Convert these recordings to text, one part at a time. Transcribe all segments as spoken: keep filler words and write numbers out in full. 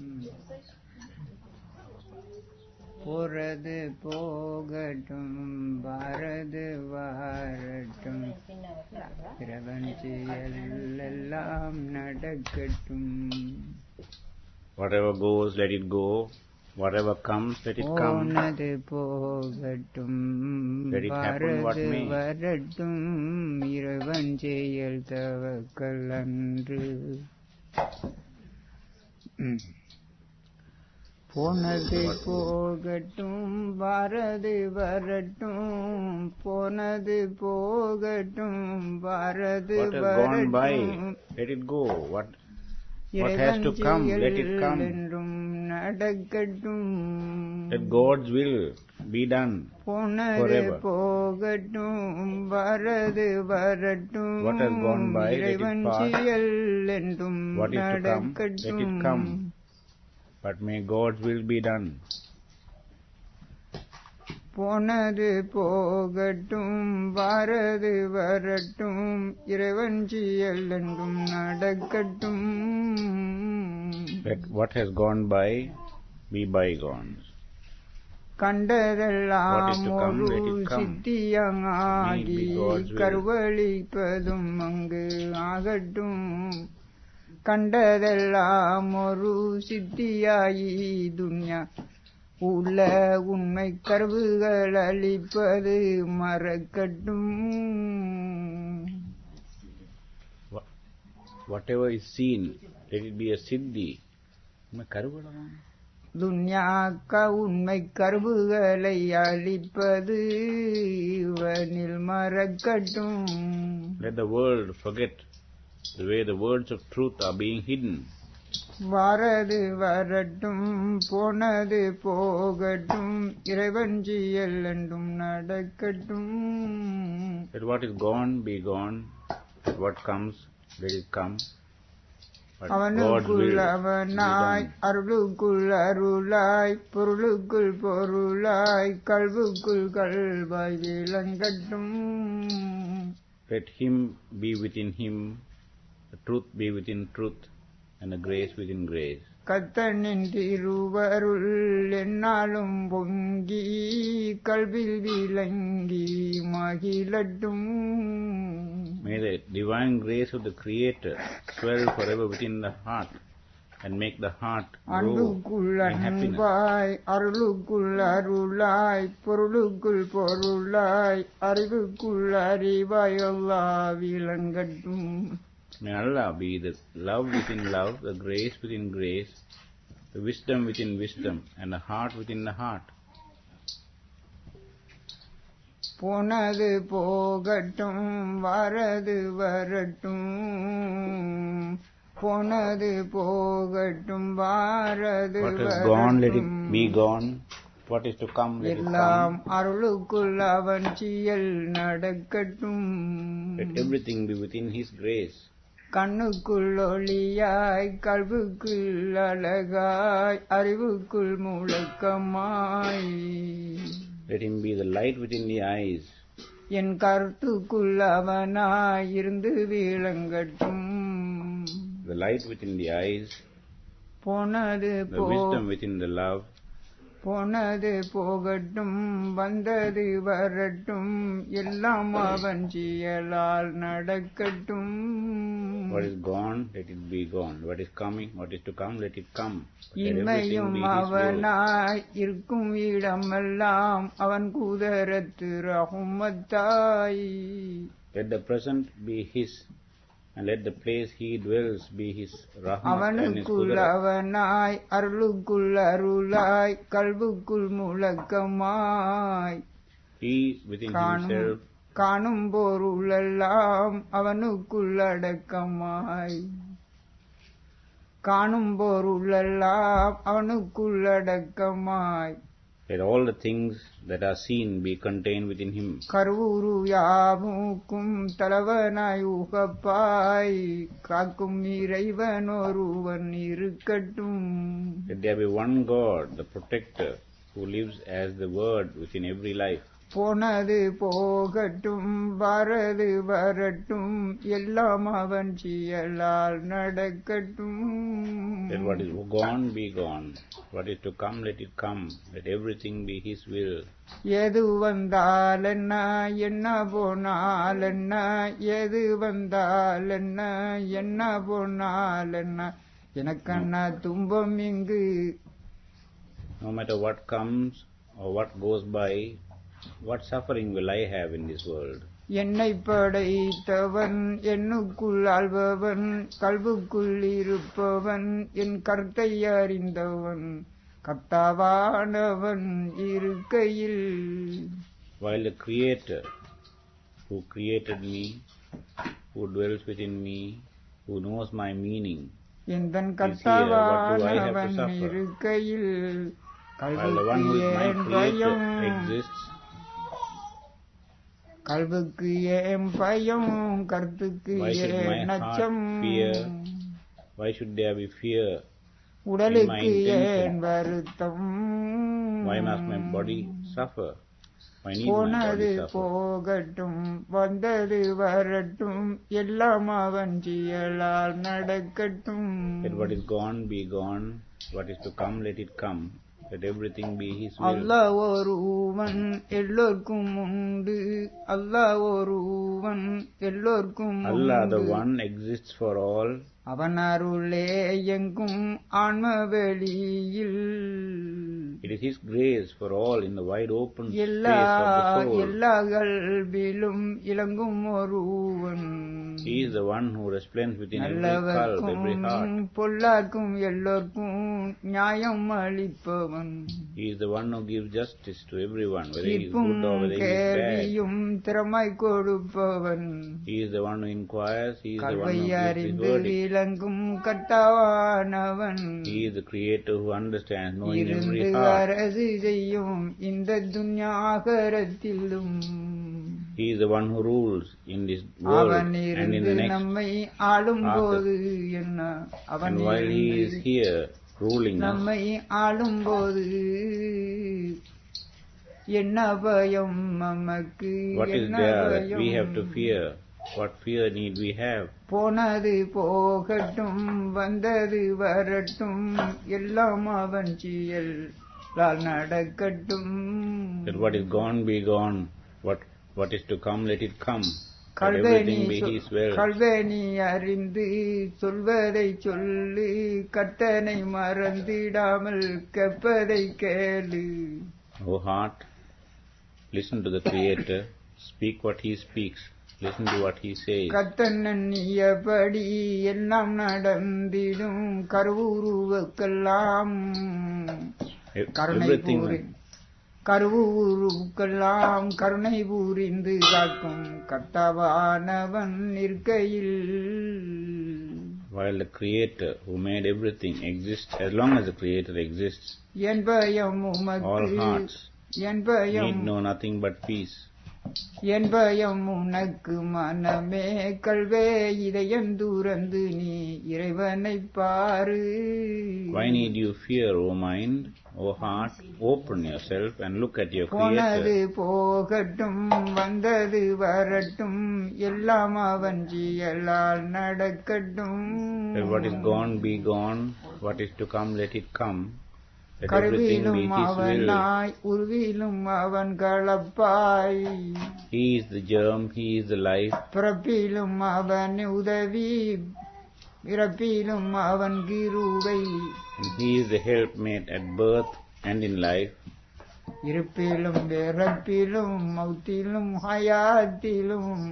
போறது போகட்டும், வாரது வாரட்டும், பிரபஞ்சத்தில் எல்லாம் நடக்கட்டும். Whatever goes, let it go. Whatever comes, let it come. போனது போகட்டும், Let it happen what வாரது may. வரட்டும், இறைவன் செயல் தவக்கல் அன்று. போனது போகட்டும், வாரது வரட்டும், போனது போகட்டும், வாரது What has gone by, வரட்டும், let it go. What what has to come, let it come. என்றும் நடக்கட்டும். Let God's will be done போனது forever. போகட்டும், வரது வரட்டும், What has gone by, let it இறைவன் pass. செயல் என்றும் What is to come, let நடக்கட்டும். it come. But may God's will be done. போனது போகட்டும், வரது வரட்டும், இறைவன் செயல் என்றும் நடக்கட்டும். Let what has gone by be bygones. கண்டதெல்லாம் What is to come, ஒரு let it come. சித்தியமாகி May be God's will. கருவளிப்பதும் அங்கு ஆகட்டும். கண்டதெல்லாம் ஒரு சித்தியாயி துன்யா உள்ள உண்மை கருவுகள் அளிப்பது மறக்கட்டும். Wha- Whatever is seen, let it be a siddhi. துன்யாக்க உண்மை கருவுகளை அளிப்பது இவனில் மறக்கட்டும். Let the world forget the way the words of truth are being hidden. வரது வரட்டும், போனது போகட்டும், இறைவன் செயல் என்றும் நடக்கட்டும். Let what is gone be gone. Let what comes, let it come. But God's will அவனுக்குள் be அவனாய், done. அருளுக்குள் அருளாய், பொருளுக்குள் பொருளாய், கல்வுக்குள் கல்வாய் விளங்கட்டும். Let him be within him, the truth be within truth, and the grace within grace. கத்தனின் திருவருள் என்னாலும் பொங்கி கல்வில் விளங்கி மகிழட்டும். May the divine grace of the Creator swell forever within the heart and make the heart grow அன்புக்குள் in happiness. அன்பாய், அருளுக்குள் அருளாய், பொருளுக்குள் பொருளாய், அறிவுக்குள் அறிவாய் அல்லாஹ் விளங்கட்டும். May Allah be the love within love, the grace within grace, the wisdom within wisdom, and the heart within the heart. போனது போகட்டும், வரது வரட்டும், போனது போகட்டும், வாரது What is gone, let it வரட்டும். be gone. What is to come, let it எல்லாம் come. அருளுக்குள் அவன் செயல் நடக்கட்டும். Let everything be within His grace. கண்ணுக்குள் ஒளியாய், கல்வுக்குள் அழகாய், அறிவுக்குள் முழக்கமாய், Let Him be the light within the eyes. என் கருத்துக்குள் அவனாய் இருந்து விளங்கட்டும். The light within the eyes, போனது the போ wisdom within the love, போனது போகட்டும், வந்தது வரட்டும், எல்லாம் அவன் செயலால் நடக்கட்டும். what is gone, let it be gone. What is coming, what is to come, let it come. Let everything இன்மையும் be His will. அவனாய் இருக்கும் இடமெல்லாம் அவன் குதரத்து ரஹுமத்தாய். Let the present be His, and let the place He dwells be His rahmat and His அவனுக்குள் qudrat. அவனாய், அருளுக்குள் அருளாய், கல்வுக்குள் முழக்கமாய், He within காணும் Himself, காணும் பொருளெல்லாம் அவனுக்குள் அடக்கமாய், காணும் பொருளெல்லாம் அவனுக்குள் அடக்கமாய், let all the things that are seen be contained within Him. கருவுரு யாவுக்கும் தலைவனாய் உகப்பாய், காக்கும் இறைவன் ஒருவன் இருக்கட்டும். Let there be one God, the protector, who lives as the Word within every life. போனது போகட்டும், வரது வரட்டும், எல்லாம் அவன் செயலால் நடக்கட்டும். Let what is gone be gone. What is to come, let it come. Let everything be His will. எது வந்தால் என்ன என்ன போனால் என்ன எது வந்தால் என்ன என்ன போனால் என்ன எனக்கண்ணா துன்பம் இங்கு. No matter what comes or what goes by, what suffering will I have in this world? என்னை படைத்தவன் என்னுக்குள் ஆள்பவன் கல்புக்குள் இருப்பவன் என் கருத்தை அறிந்தவன் கர்த்தாவானவன் இருக்கையில். While the Creator, who created me, who dwells within me, who knows my meaning, எந்தன் is here, what do I have to கர்த்தாவானவன் suffer? இருக்கையில் While the one who is my கல்புக்கு ஏன் Creator பயம், exists, கல்புக்கு ஏன் பயம், கருத்துக்கு why should my ஏன் heart அச்சம், fear? Why should there be fear? உடலுக்கு in my intention? ஏன் வருத்தம், Why must my body suffer? Why need my போனது body suffer? போகட்டும் வந்தது வரட்டும் எல்லாம் அவன் செயலால் நடக்கட்டும். Let what is gone be gone. What is to come, let it come. Let everything be His will. அல்லாஹ் ஒருவன் எல்லோர்க்கும் உண்டு, அல்லாஹ் ஒருவன் எல்லோர்க்கும் Allah, the உண்டு. one, exists for all. அவன் அருளே எங்கும் ஆன்ம வெளியில். It is His grace for all in the wide open space எல்லா of the soul. எல்லா கல்விலும் இலங்கும் ஒருவன். He is the one who resplends within every calf, every நல்லவர்க்கும் heart. பொல்லாக்கும் எல்லோர்க்கும் நியாயம் அளிப்பவன். He is the one who gives justice to everyone, whether he is தீர்ப்பும் good or whether he is bad. கேள்வியும் திறமை கொடுப்பவன். He is the one who inquires. He is the one கல்வை who gives the அறிந்து verdict. விளங்கும் கட்டாவானவன். He is the Creator who understands, knowing every இருந்து heart. அரசு செய்யும் இந்த துன்யாகரத்திலும். He is the one who rules in this world அவன் and in இருந்து the next. நம்மை ஆளும் போது என்ன, அவன் And while He is இருந்து here ruling us, நம்மை ஆளும் போது என்ன பயம் நமக்கு, what is என்ன there that we have to பயம். fear? What fear need we have? போனது போகட்டும் வந்தது வரட்டும் எல்லாம் அவன் செயலால் நடக்கட்டும். Let what is gone be gone. What what is to come, let it come. Let கல்வேனி everything be His will. கல்வேனி அறிந்து சொல்வதை சொல்லு, கட்டனை மறந்திடாமல் கற்பதை கேளு. O heart, listen to the Creator. Speak what He speaks. Listen to what He says. கர்த்தன் எண்ணியபடி எல்லாம் நடந்திடும், கருவுருவுக்கெல்லாம் கருணை Everything. Puri கருவுருவுக்கெல்லாம் கருணை பூரிந்து காக்கும் கர்த்தாவானவன் இருக்கையில். While the Creator who made everything exists, as long as the Creator exists, என் பயம் all உமக்கு, hearts என் பயம் need know nothing but peace. என் பயம் உனக்கு மனமே, கல்வே இதயம் தூரந்து நீ இறைவனை பாரு. Why need you fear, O mind? O heart, open yourself and look at your போனது Creator. போகட்டும் வந்தது வரட்டும் எல்லாம் அவன் செயலால் நடக்கட்டும். Let what is gone be gone. What is to come, let it come. Let everything be கருவிலும் His will. அவனாய் உருவிலும் அவன் கலப்பாய். He is the germ, He is the life. பிறப்பிலும் அவன் உதவி இறப்பிலும் அவன் கிருபை. And He is the helpmate at birth and in life. இருப்பிலும் இறப்பிலும் மௌத்திலும் ஹயாத்திலும்.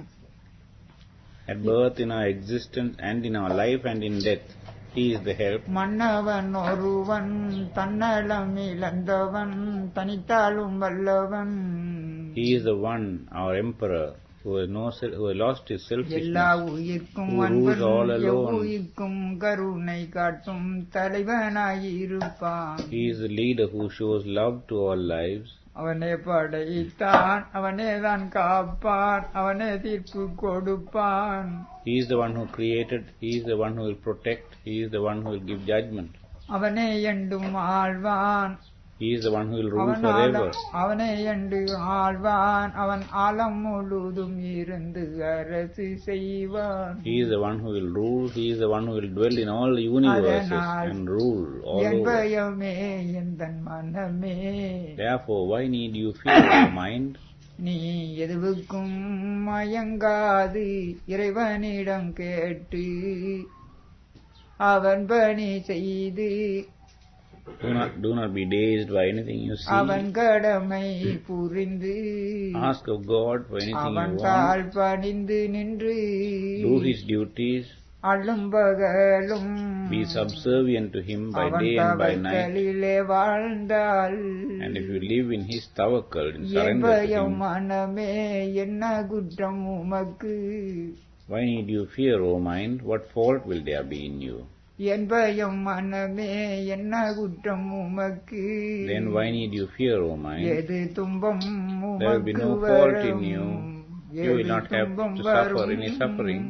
At birth, in our existence, and in our life, and in death, He is the help. மன்னவன் ஒருவன் தன்னலம் இழந்தவன் தனித்தாலும் வல்லவன். He is the one, our emperor, who has, no, self- who has lost his எல்லா selfishness, உயிர்க்கும் who rules all Anban alone. எவ்வுயிர்க்கும் கருணை காட்டும் தலைவனாயிருப்பான். He is the leader who shows love to all lives. அவனே படைத்தான், அவனே தான் காப்பான், அவனே தீர்ப்பு கொடுப்பான். He is the one who created, He is the one who will protect, He is the one who will give judgment. அவனே என்றும் ஆழ்வான், He is the one who will rule அவன் forever. ஆலம் அவனை என்று ஆழ்வான் அவன் ஆலம் முழுதும் இருந்து அரசு செய்வான். He is the one who will rule. He is the one who will dwell in all the universes and rule all N over. பயமே எந்தன் மனமே. Therefore, why need you fear, O mind? நீ எதுவுக்கும் மயங்காது இறைவனிடம் கேட்டு அவன் பணி செய்து. Do not, do not be dazed by anything you see. அவன் கடமை புரிந்து Ask of God for anything அவன் you தாழ் want. பணிந்து நின்று Do His duties. அள்ளும் பகலும் Be subservient to Him by அவன் day and by night. தவக்கலிலே வாழ்ந்தால். And if you live in His tawakkal, in N surrender to பயம் Him, மனமே என்ன குற்றம் உமக்கு. why need you fear, O mind? What fault will there be in you? என் பயம் மனமே என்ன குற்றம் உமக்கு. Then why need you fear, O mind? எது துன்பம் There will be உமக்கு no fault in வரும். you. You will not have துன்பம் to suffer வரும். any suffering.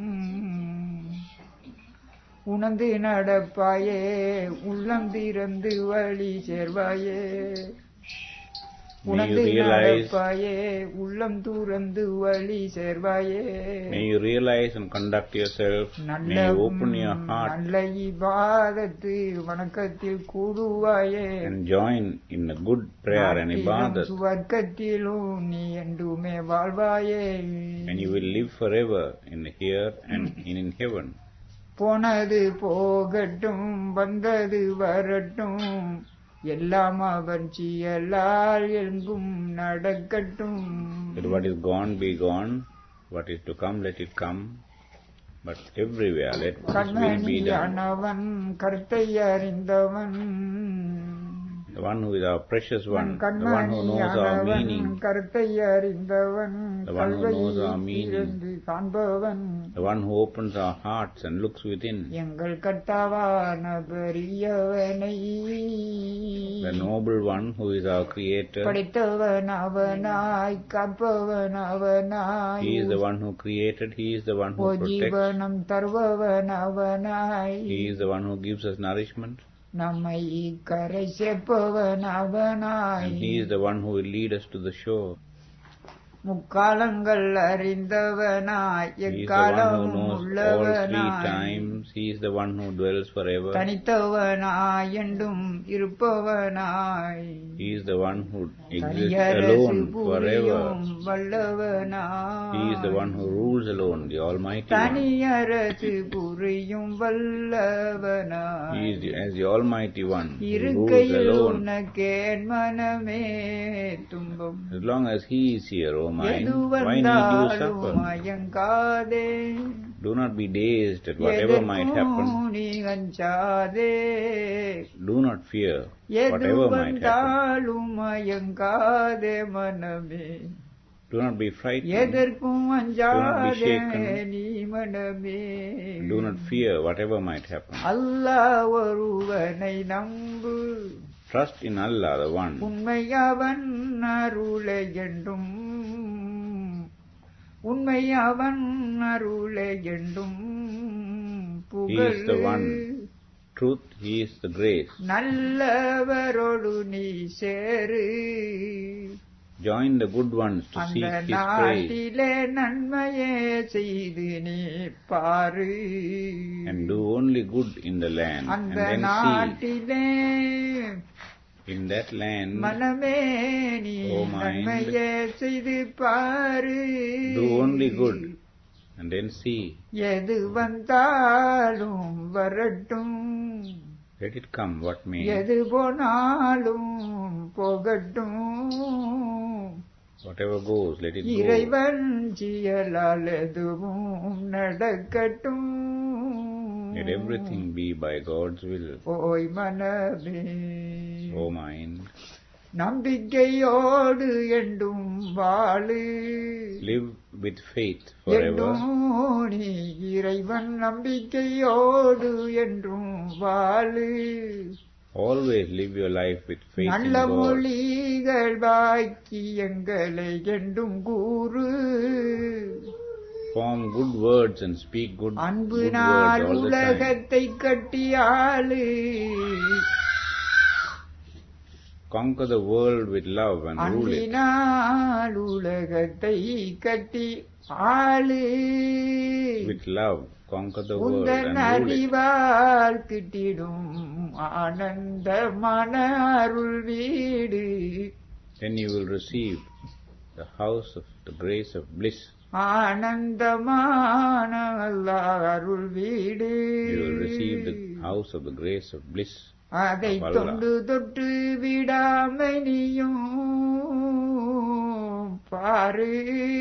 உணர்ந்து நடப்பாயே உள்ளம் திறந்து வழி சேர்வாயே. May you உணர்ந்து realize, நடப்பாயே உள்ளம் துறந்து வழி சேர்வாயே. may you realize and conduct yourself. நல்ல May you open your heart நல்ல இபாதத்து வணக்கத்தில் கூடுவாயே. and join in a good prayer and நாட்டிலும் ibadat. சுவர்க்கத்திலும் நீ என்றுமே வாழ்வாயே. And you will live forever in here and in heaven. போனது போகட்டும் வந்தது வரட்டும் எல்லாம் அவன் செயலால் எங்கும் நடக்கட்டும். Let what is gone be gone, what is to come let it come, but everywhere let His will be done. கண்மணியானவன் கருத்தை அறிந்தவன். The one who is our precious one, the one who knows our கண்மணியானவன் meaning, கருத்தை அறிந்தவன். The one who knows our meaning. கல்வையிலிருந்து காண்பவன். the one who opens our hearts and looks within, எங்கள் கர்த்தாவான பெரியவனை. the noble one who is our creator. படைத்தவன் அவனாய் காப்பவன் அவனாய். He is the one who created, He is the one who protects, ஜீவனம் தருபவன் அவனாய். He is the one who gives us nourishment, நம்மை கரை சேர்ப்பவன் அவனாய். and He is the one who will lead us to the shore. முக்காலங்கள் அறிந்தவனாய் He is the one who எக்காலம் knows all three உள்ளவனாய். times. He is the one who dwells forever. தனித்தவனாய் என்றும் இருப்பவனாய். He is the one who exists Thaniyarasu alone forever. புரியும் வல்லவனாய். He is the one who rules alone, the Almighty One. தனியரசு புரியும் வல்லவனாய். He is the, as the Almighty One who rules இருக்கையில் alone. உனக்கேன் மனமே துன்பம். As long as He is here, O mind, எது why need you வந்தாலும் suffer? மயங்காதே. Do not be dazed at whatever might happen. எதற்கும் நீ அஞ்சாதே. Do not fear எது whatever might happen. வந்தாலும் மயங்காதே மனமே. Do not be frightened. எதற்கும் அஞ்சாதே shaken. நீ மனமே. Do not fear whatever might happen. அல்லாஹ் ஒருவனை நம்பு. Trust in Allah, the One. உண்மை அவன் அருளை என்றும் உண்மை அவன் அருளை என்றும் He is the one. புகழ். Truth, He is the grace. நல்லவரோடு நீ சேரு. Join the good ones to அந்த seek His praise. நாட்டிலே நன்மையே செய்து நீ பாரு. And do only good in the land. And அந்த then see, நாட்டிலே in that land, மனமே நீ O mind, நன்மையே செய்து பாரு. do only good. And then see, எது வந்தாலும் வரட்டும். let it come what may. எது போனாலும் போகட்டும். Whatever goes, let it go. இறைவன் செயலால் எதுவும் நடக்கட்டும். Let everything be by God's will. ஓய் மனமே. O mind, நம்பிக்கையோடு என்றும் வாழு. live with faith forever. என்றும் நீ இறைவன் நம்பிக்கையோடு என்றும் வாழு. Always live your life with faith in நல்ல God. மொழிகள் வாக்கியங்களை என்றும் கூறு. Form good words and speak good, அன்பு good நாள் words all the time. உலகத்தை கட்டியாளு. conquer the world with love and rule it. அன்பினால் உலகத்தை கட்டி ஆளு. With love, conquer the world உந்தன் and rule it. அறிவால் கிட்டிடும் ஆனந்தமான அருள் வீடு. Then you will receive the house of the grace of bliss. ஆனந்தமான அல்லாஹ் அருள் வீடு. You will receive the house of the grace of bliss. அதை தொண்டு தொட்டு விடாமனியும் பாரு.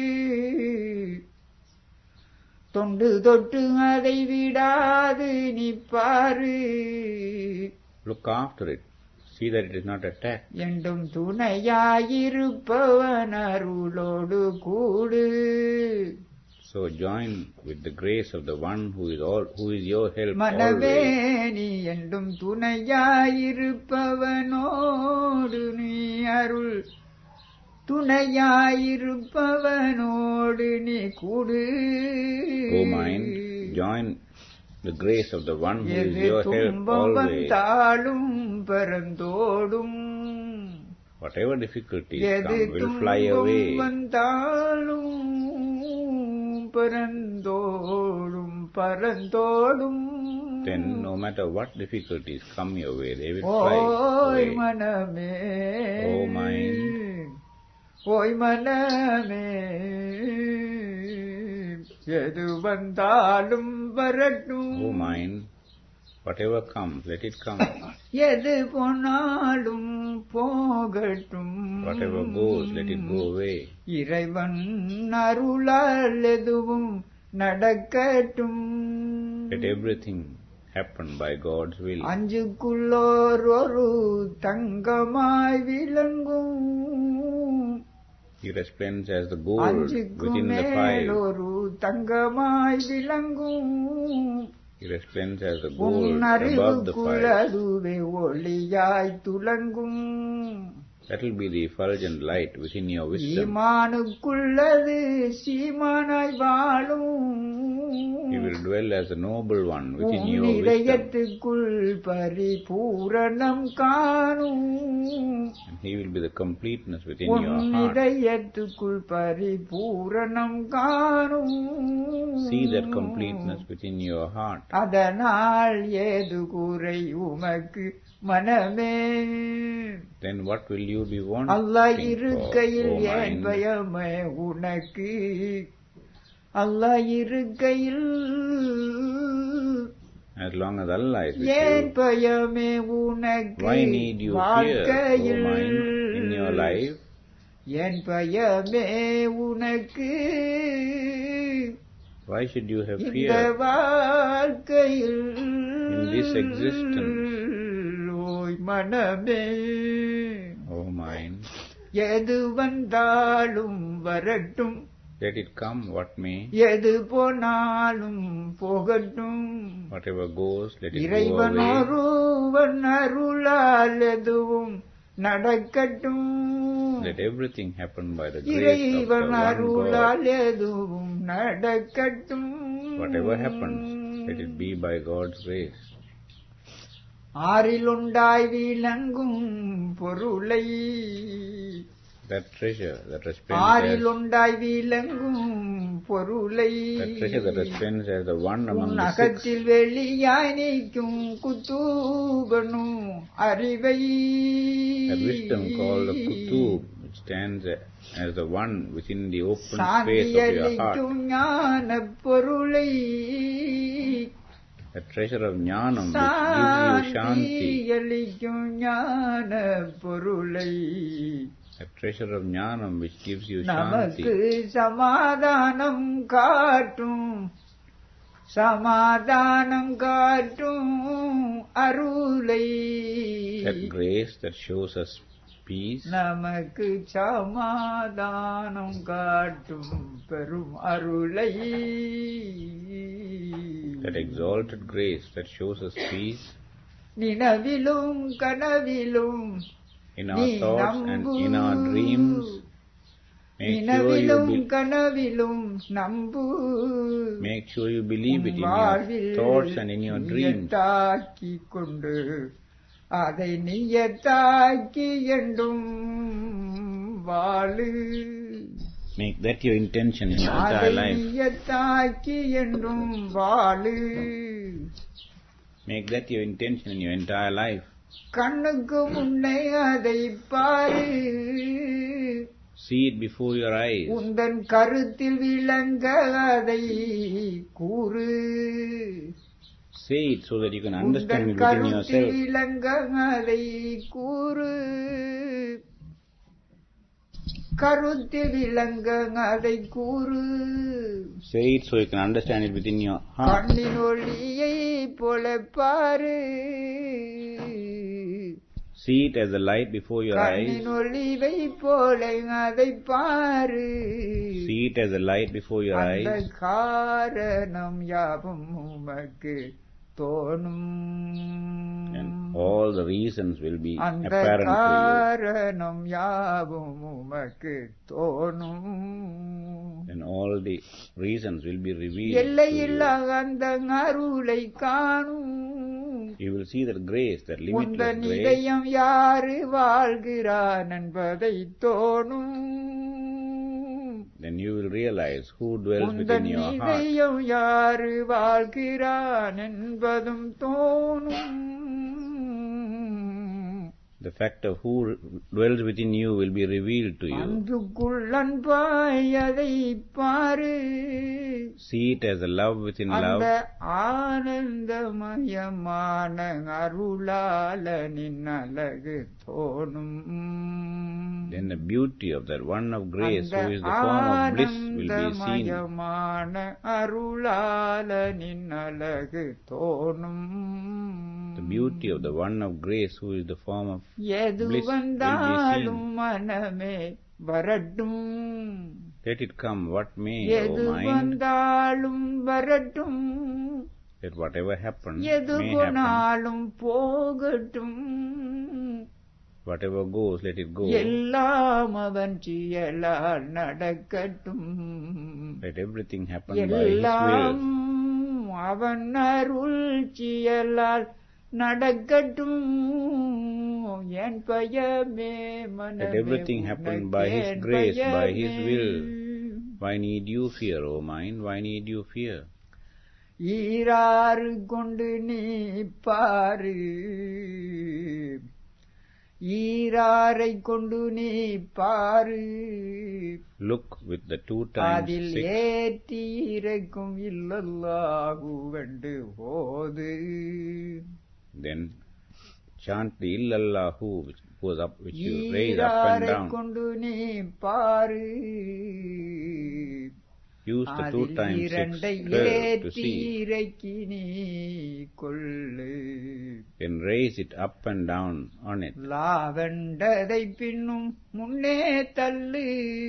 தொண்டு தொட்டு அதை விடாது நீ பாரு. Look after it. See that it is not attacked. என்றும் துணையாயிருப்பவன் அருளோடு கூடு. So join with the grace of the one who is all, who is your help மனவே always. நீ என்றும் துணையாயிருப்பவனோடு நீ அருள் துணையாயிருப்பவனோடு நீ கூடு. O mind, join the grace of the one who is எது your help துன்பம் always. வந்தாலும் பரந்தோடும். Whatever difficulties எது come will fly துன்பம் away. வந்தாலும் பரந்தோடும் பரந்தோடும். Then no matter what difficulties come your way, they will fly ஓய் away. மனமே, O mind, ஓய் மனமே, எது வந்தாலும் வரட்டும். O mind, whatever comes, let it come. எது போனாலும் போகட்டும். Whatever goes, let it go away. இறைவன் அருளால் எதுவும் நடக்கட்டும். Let everything happen by God's will. அஞ்சுக்குள்ளோர் ஒரு தங்கமாய் விளங்கும். He resplendents as the gold அஞ்சுக்கு within the மேல் five. ஒரு தங்கமாய் விளங்கும். He resplendents as the உன் gold above the அறிவுக்குள் five. அதுவே ஒளியாய் துலங்கும். That will be the effulgent light within your wisdom. ஈமானுக்குள்ளது சீமானாய் வாழும். He will dwell as a noble one within உன் your wisdom. இதயத்துக்குள் பரிபூரணம் காணும். And he will be the completeness within உன் your heart. இதயத்துக்குள் பரிபூரணம் காணும். See that completeness within your heart. அதனால் ஏது குறை உமக்கு மனமே. Then what will you be Allah wanting for, இருக்கையில் O ஏன் mind? பயமே உனக்கு. அல்லாஹ் இருக்கையில் As long as Allah is with ஏன் you, பயமே உனக்கு. why need you fear, O வாழ்க்கையில் mind, in your life? ஏன் பயமே உனக்கு. Why should you have இந்த fear வாழ்க்கையில் in this existence? ஓய் மனமே, O mind, எது வந்தாலும் வரட்டும். let it come what may. எது போனாலும் போகட்டும். Whatever goes, let it go இறைவன் away. ஒருவன் அருளால் எதுவும் நடக்கட்டும். Let everything happen by the grace of the இறைவன் one God. அருளால் எதுவும் நடக்கட்டும். Whatever happens, let it be by God's grace. ஆறிலுண்டாய் விளங்கும் பொருளை. That treasure that resplends as, ஆறிலுண்டாய் விளங்கும் பொருளை. that treasure that resplends as the one among உன் the six. அகத்தில் வெளியாய் நிற்கும் குத்தூபனும் அறிவை. That wisdom called the Kutub, which stands as the one within the open space of your heart. சாந்தியளிக்கும் ஞான பொருளை. That treasure of Jnanam which gives you Shanti. சாந்தியளிக்கும் ஞான பொருளை. That treasure of Jnanam which gives you நமக்கு Shanti. சமாதானம் காட்டும். சமாதானம் காட்டும் அருளை. That grace that shows us peace. நமக்கு சமாதானம் காட்டும் பெரும் அருளை. That exalted grace that shows us peace. நினவிலும் கனவிலும் In our thoughts and in our dreams. Make sure you நினவிலும் be, கனவிலும் நம்பு. make sure you believe it in your வாழ்வில் thoughts and in your dreams. நியத்தாக்கிக் கொண்டு அதை நியத்தாக்கி என்றும் வாழு. Make that your intention in your entire அதை life. நியத்தாக்கி என்றும் வாழு. Make that your intention in your entire life. கண்ணுக்கு முன்னே அதை பாரு. See it before your eyes. உந்தன் கருத்தில் விளங்க அதை கூறு. Say it so that you can understand it உந்தன் within கருத்தில் yourself. விளங்க அதை கூறு. கருத்தில் விளங்க அதை கூறு. Say it so you can understand it within your heart. கண்ணின் ஒளியை போல பாரு. See it as a light before your eyes. கண்ணின் ஒளிவை போல அதை பாரு. See it as a light before your அந்த eyes. காரணம் யாவும் உமக்கு தோணும். And all the reasons will be அந்த apparent to காரணம் யாவும் உமக்கு தோணும். you. And all the reasons will be revealed to எல்லையில்லா you. அந்த அருளை காணும். You will see that grace, that உந்த limitless grace. இதயம் யாரு வாழ்கிறான் என்பதை தோணும். Then you will realize who dwells உந்த within your heart. இதயம் யாரு வாழ்கிறான் என்பதும் தோணும். The fact of who dwells within you will be revealed to you. அன்புக்குள் அன்பாய் அதை பாரு. See it as a love within அந்த love. ஆனந்தமயமான அருளாளனின் அழகு தோணும். Then the beauty of that one of grace, அந்த who is the form of bliss, will be seen. ஆனந்தமயமான அருளாளனின் அழகு தோணும். The beauty of the one of grace, who is the form of எது bliss, will be வந்தாலும் seen. மனமே வரட்டும். Let it come what may, எது O mind. வந்தாலும் வரட்டும். Let whatever happens எது may happen. போனாலும் போகட்டும். Whatever goes, let it go. எல்லாம் அவன் செயலால் நடக்கட்டும். Let everything happen by His எல்லாம் will. அவன் அருள் செயலால் நடக்கட்டும். என் பயமே மனமே Let everything happen by His உனக்கேன் grace, by His பயமே. will. Why need you fear, O mind? Why need you fear? ஈராறு கொண்டு நீ பாரு. ஈராரை கொண்டு நீ பாரு. Look with the two times அதில் six. ஏற்றி இறைக்கும் இல்லல்லாஹு வெண்டு போது. Then chant the illallahu, which goes up, which you raise up and ஈராரை down. கொண்டு நீ பாரு. Use the two அதில் times six, இரண்டை twelve, to ஏற்றி see. இறைக்கி நீ கொள்ளு. Then raise it up and down on it. லாவெண்டதை பின்னும் முன்னே தள்ளு.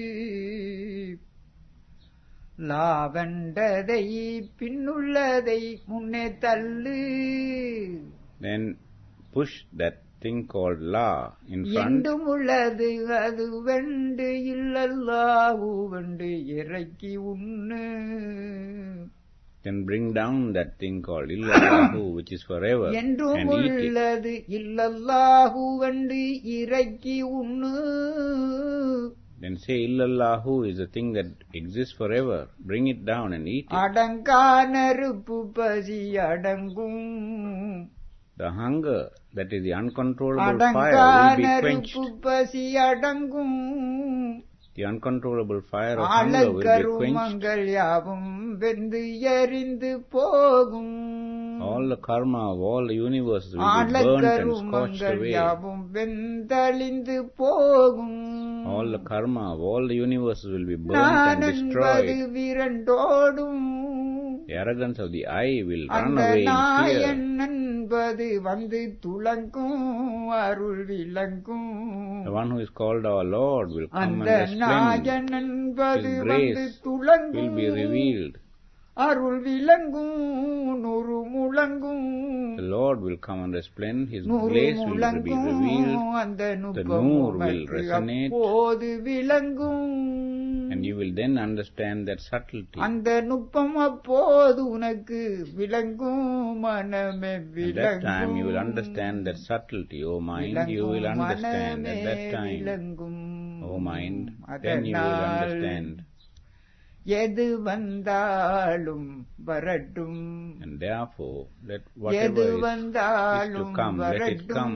லாவெண்டதை பின்னுள்ளதை முன்னே தள்ளு. Then push that thing called la in front. எண்டும் உள்ளது அது வெண்டு இல்லல்லாஹு வெண்டு இறக்கி உண்ணு. Then bring down that thing called illallahu, which is forever, என்றும் and eat it. உள்ளது இல்லல்லாஹு வெண்டு இறக்கி உண்ணு. Then say illallahu is a thing that exists forever. Bring it down and eat it. அடங்கா நெருப்பு பசி அடங்கும். The hunger, that is the uncontrollable அடங்கா fire, will be நெருப்பு quenched. பசி அடங்கும். The uncontrollable fire of hunger will be quenched. ஆழக்கருமங்கள் யாவும் வெந்து எரிந்து போகும். All the karma of all the universes will be burnt and scorched ஆழக்கருமங்கள் away. யாவும் வெந்தழிந்து போகும். All the karma of all the universes will be burnt நான் and என்பது destroyed. விரண்டோடும். The arrogance of the I will run அந்த away in fear. நாயன் என்பது வந்து துளங்கும் அருள் விளங்கும். The one who is called our Lord will come and அந்த resplend. நாயன் என்பது His வந்து grace will துளங்கும் be revealed. அருள் விளங்கும் நூறு முழங்கும். The Lord will come and resplend. His நூறு grace will be முழங்கும் revealed. அந்த The நுட்பம் noor will உமக்கு resonate. அப்போது விளங்கும். And you will then understand that subtlety. அந்த நுட்பம் அப்போது உனக்கு விளங்கும் மனமே At that விளங்கும். time you will understand that subtlety, O mind. You will understand at that time. விளங்கும். O mind, then you will understand. எது வந்தாலும் வரட்டும். And therefore, let எது whatever is, is to வந்தாலும் come, let it வரட்டும். come.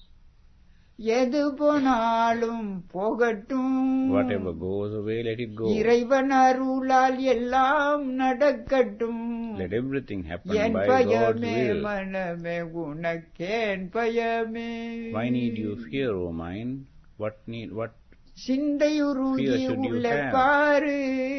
எது போனாலும் போகட்டும். Whatever goes away, let it go. இறைவன் அருளால் எல்லாம் நடக்கட்டும். Let everything happen N by God's பயமே will. மனமே உனக்கேன் பயமே. Why need you fear, O mind? What need, what சிந்தையுருகி fear should you உள்ள have? பாரு.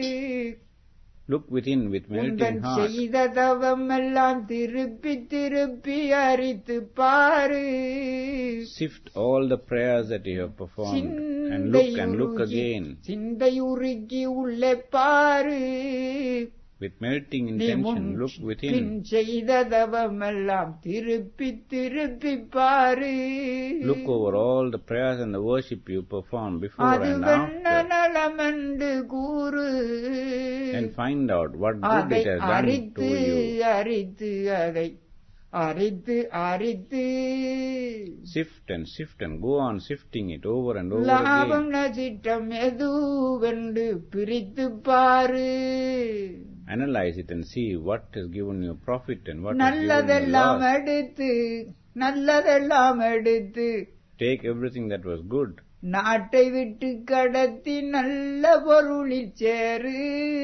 Look within with melting உந்தன் heart. செய்த தவம் எல்லாம் திருப்பி திருப்பி அரித்து பாரு. Sift all the prayers that you have performed and look and look again. சிந்தையுருகி உள்ளே பாரு. With melting நீ intention, முன் look பின் within. செய்த தவம் எல்லாம் திருப்பி திருப்பி பாரு. Look over all the prayers and the worship you performed before அது and வெண்ண after. நலமென்று கூறு. And find out what good அதை it has done அரித்து to you. அரித்து அதை அரித்து அரித்து Sift and sift and go on sifting it over and over லாபம் again. நசிட்டம் எதுவென்று பிரித்து பாரு. Analyze it and see what has given you profit and what has given you நல்லதெல்லாம் loss. எடுத்து நல்லதெல்லாம் எடுத்து Take everything that was good நாட்டை விட்டு கடத்தி நல்ல பொருளில் சேரு.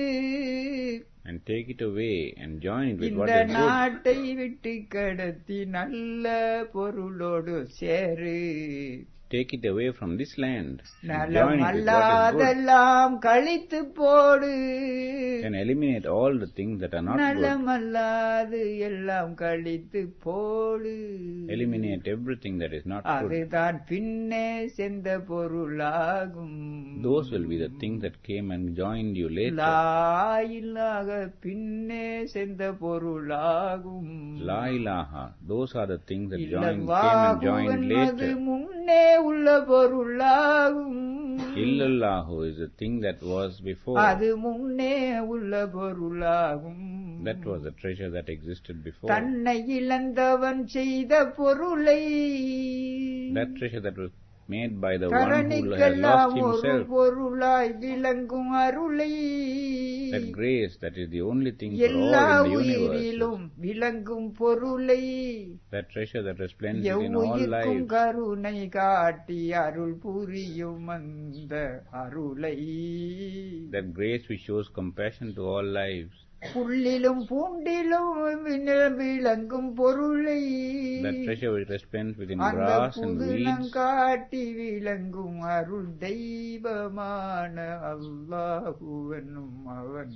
and take it away and join it with what இந்த is good. நாட்டை விட்டு கடத்தி நல்ல பொருளோடு சேரு. Take it away from this land and நலம் join it with what is good. அல்லாதெல்லாம் கழித்து போடு. And eliminate all the things that are not good. நலமல்லாது எல்லாம் கழித்து போடு. Eliminate everything that is not good. அதுதான் பின்னே சென்ற பொருளாகும். Those will be the things that came and joined you later. லாயில்லாக பின்னே சென்ற பொருளாகும். La ilaha. Those are the things that இல்லம் joined, came and joined வாகுவென்பது later. முன்னே உள்ள பொருளாகும். Illallahu is the thing that was before. அது முன்னே உள்ள பொருளாகும். That was the treasure that existed before. தன்னை இழந்தவன் செய்த பொருளை That treasure that was made by the one who has தரணிக்கெல்லாம் lost ஒரு himself. பொருளாய் விளங்கும் அருளை That grace that is the only thing for எல்லா all in the universe. உயிரிலும் விளங்கும் பொருளை That treasure that resplendent in all எவ்வுயிர்க்கும் lives. கருணை காட்டி அருள் புரியும் அந்த அருளை That grace which shows compassion to all lives. புள்ளிலும் பூண்டிலும் வின- விளங்கும் பொருளை That treasure which resplendent within அந்த grass and புதுநம் weeds. காட்டி விளங்கும் அருள் தெய்வமான அல்லாஹுவென்னும் அவன்.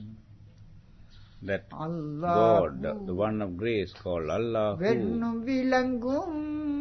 That Allah God, the, the one of grace called Allah, வென்னும் விளங்கும்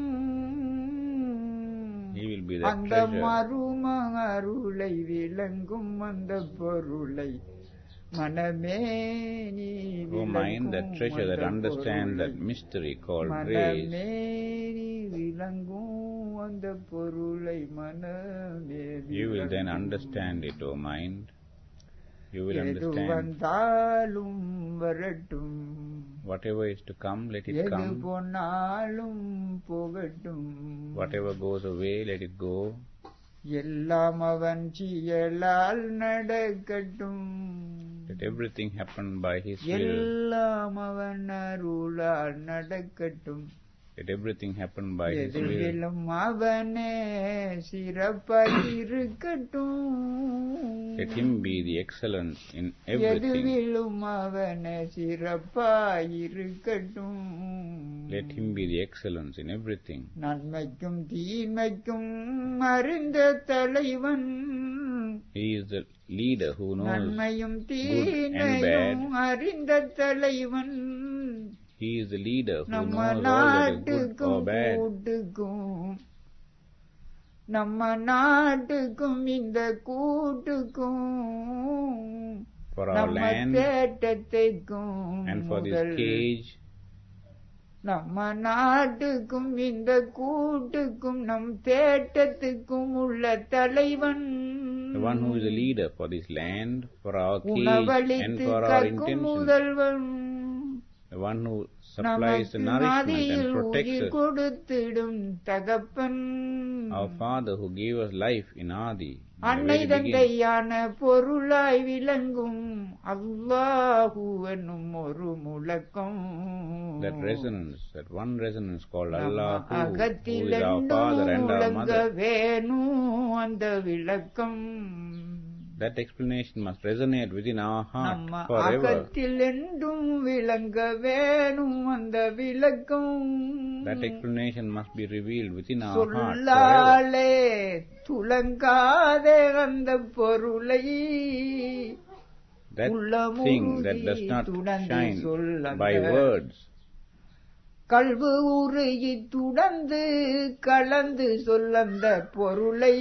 He will be that அந்த treasure. மரும அருளை விளங்கும் அந்த பொருளை மனமே நீ O mind, that treasure that understands that mystery called grace. மனமே நீ விளங்கும் அந்த பொருளை மனமே You will then understand it, O mind. You will எது understand. வந்தாலும் வரட்டும் Whatever is to come, let it எது come. போனாலும் போகட்டும் Whatever goes away, let it go. எல்லாம் அவன் செயலால் நடக்கட்டும் Let everything happen by His will. எல்லாம் அவன் அருளால் நடக்கட்டும் Let everything happen by His will. எதிலும் அவனே சிறப்பாயிருக்கட்டும் Let Him be the excellence in everything. எதுவிலும் அவனே சிறப்பாயிருக்கட்டும் Let Him be the excellence in everything. நன்மைக்கும் தீமைக்கும் அறிந்த தலைவன் He is the leader who knows நன்மையும் good and தீமையும் bad. அறிந்த தலைவன் He is the leader who நம்ம knows all that is good நாட்டுக்கும் or bad. கூட்டுக்கும் நம்ம நாட்டுக்கும் இந்த கூட்டுக்கும் For our நம்ம land தேட்டத்தைக்கும் and for this முதல் cage நம்ம நாட்டுக்கும் இந்த கூட்டுக்கும் நம் தேட்டத்துக்கும் உள்ள தலைவன், the one who is a leader for this land, for our cage and உணவளித்து for our கற்கும் intentions, Mudhalvan, the one who supplies the நமக்கு nourishment and மதியில் protects உயிர் us, கொடுத்திடும் தகப்பன், our Father who gave us life in Adi, in the அன்னை very beginning. தந்தையான பொருளாய் விளங்கும் அல்லாஹு என்னும் ஒரு முழக்கம், That resonance, that one resonance called நம்ம Allah, who, who அகத்தில் is our என்றும் Father and our முழங்க Mother. வேணும் அந்த விளக்கம், That explanation must resonate within our heart நம்ம forever. அகத்தில் என்றும் விளங்க வேணும் அந்த விளக்கம், That explanation must be revealed within our heart forever. சொல்லாலே துலங்காத அந்த பொருளை, That உள்ளமுருகி thing that does not துடந்து shine சொல்லந்த by words, கல்வு உருகி துடந்து கலந்து சொல்லந்த பொருளை,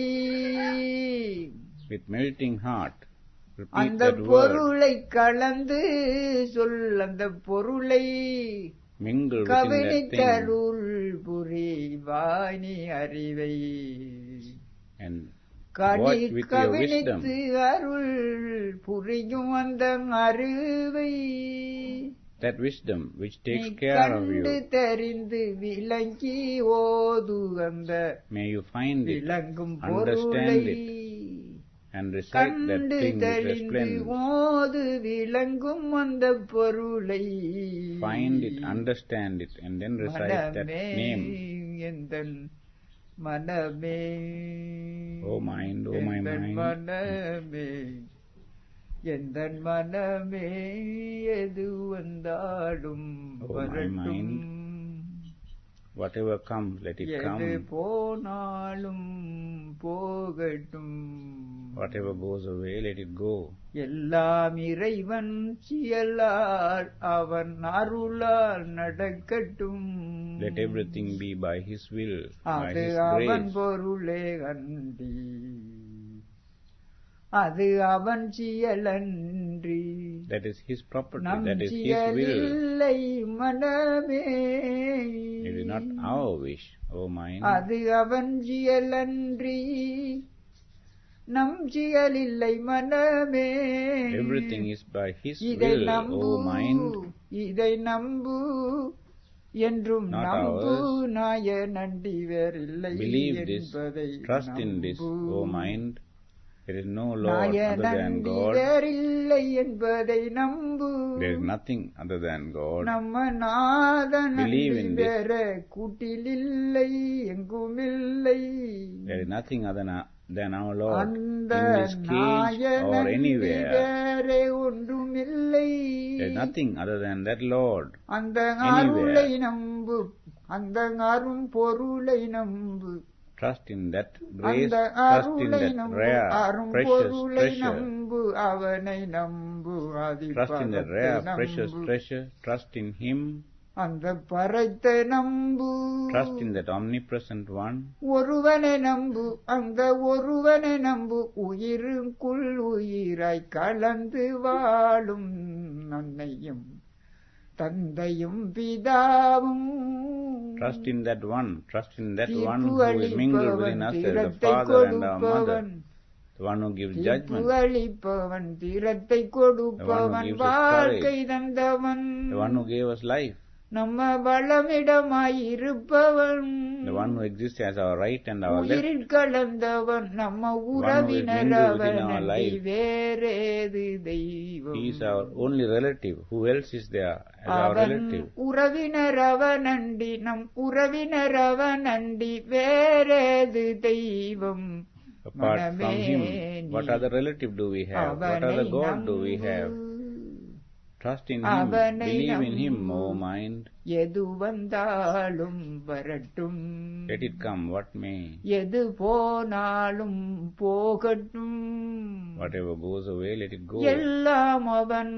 with melting heart, repeat அந்த that word, பொருளை கலந்து சொல்லந்த பொருளை, mingle within that thing, கவனித்தருள் புரிவாய் நீ அறிவை, and Ghani watch with your கவனித்து wisdom அருள் புரியும் அந்த அறிவை, that wisdom which நீ takes care of கண்டு you. தெரிந்து விளங்கி ஓது அந்த May you find it, விளங்கும் understand பொருளை, it, and recite that கண்டு thing which தெளிந்து explains. ஓது விளங்கும் அந்த பொருளை, Find it, understand it, and then recite that மனமே name. எந்தன் மனமே, O mind, O my எந்தன் mind, மனமே, எந்தன் மனமே, எது வந்தாலும் O my வரட்டும், mind, whatever comes, let it எது come. போனாலும் போகட்டும், Whatever goes away, let it go. எல்லாம் இறைவன் செயலால் அவன் அருளால் நடக்கட்டும், Let everything be by His will, by அது His அவன் grace. பொருளே அன்றி, அது அவன் செயலன்றி, That is His property, நம் that is His will. செயலில்லை மனமே, It is not our wish, O mind. அது அவன் செயலன்றி, நம் செயலில்லை மனமே, Everything is by His இதை will, நம்பு, O mind, இதை நம்பு என்றும் not நம்பு, ours. நாய நண்டி வேறில்லை Believe this, என்பதை trust in this, நம்பு. O mind. There is no Lord நாய other than நண்டி God. வேறில்லை என்பதை நம்பு, There is nothing other than God. நம்ம நாத Believe நண்டி in this. வேற கூட்டிலில்லை எங்குமில்லை, There is nothing other na- than our Lord அந்த in this நாய cage or நண்டி anywhere. வேற ஒன்றுமில்லை, There is nothing other than that Lord. அந்த anywhere. அருளை நம்பு, அந்த அரும் பொருளை நம்பு, Trust in that grace, அந்த trust in அருளை that நம்பு, rare, அரும் precious பொருளை treasure. நம்பு, அவனை நம்பு, Trust in that rare, அதிபரத்தை precious நம்பு, treasure. Trust in Him. அந்த பறைத்தை நம்பு, Trust in that omnipresent one. ஒருவனை நம்பு, அந்த ஒருவனை நம்பு, உயிருக்குள் உயிராய் கலந்து வாழும் அன்னையும் தந்தையும் பிதாவும், Trust in that one. Trust in that one தீர்ப்பு who is mingled அளிப்பவன், within us as the தீரத்தை Father and our Mother. கொடுப்பவன், The one who gives தீர்ப்பு judgment. அளிப்பவன், தீரத்தை கொடுப்பவன், gives us வாழ்க்கை தந்தவன், The one who gave us life. நம்ம வளமிடமாய் இருப்பவன், The one who exists as our right and our left. உயிரில் கலந்தவன், நம்ம உறவினர் mingled within அவன், our அன்றி life. வேறேது தெய்வம், He is our only relative. Who else is there as our அவன் relative? உறவினர் அவன் அண்டி, நம் உறவினர் அவன் அண்டி வேறேது தெய்வம், Apart மனமே from Him, what நீ other relative do we have? What அவனை other God do we நம்பு, have? Trust in Him. அவனை Believe in Him, நம்பு, O mind. எது வந்தாலும் வரட்டும், Let it come, what may. எது போனாலும் போகட்டும், Whatever goes away, let it go. எல்லாம் அவன்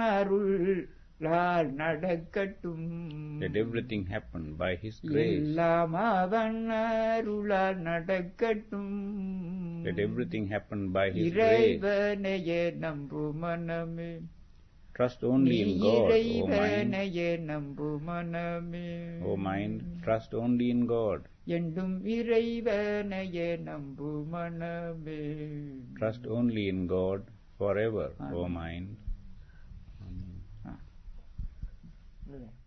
அருளால் நடக்கட்டும், Let everything happen by His grace. எல்லாம் அவன் அருளால் நடக்கட்டும், Let everything happen by His grace. இறைவனையே நம்பு மனமே, trust only in God, O mind. இறைவனையே நம்பு மனமே. O mind, trust only in God. என்றும் இறைவனையே நம்பு மனமே. Trust only in God forever, O mind. Amen.